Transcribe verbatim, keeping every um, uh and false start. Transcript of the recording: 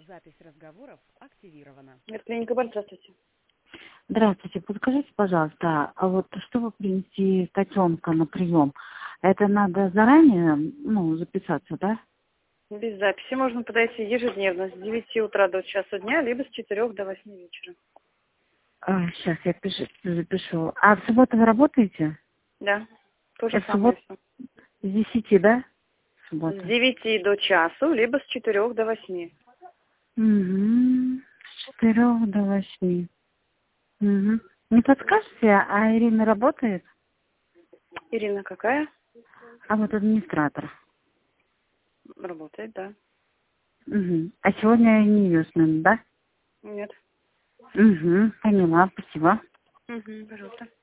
Запись разговоров активирована. Клиника Бар, здравствуйте. Здравствуйте, подскажите, пожалуйста, а вот чтобы принести котенка на прием, это надо заранее, ну, записаться, да? Без записи можно подойти ежедневно с девяти утра до часу дня, либо с четырёх до восьми вечера. А, сейчас я пишу, запишу. А в субботу вы работаете? Да, то же Это самое. суббот... С десяти, да? С Суббота. девяти до часу, либо с четырёх до восьми. Угу. С четырех до восьми. Угу. Не подскажете, а Ирина работает? Ирина какая? А вот администратор. Работает, да. Угу. А сегодня не ее смен, да? Нет. Угу. Поняла, спасибо. Угу, пожалуйста.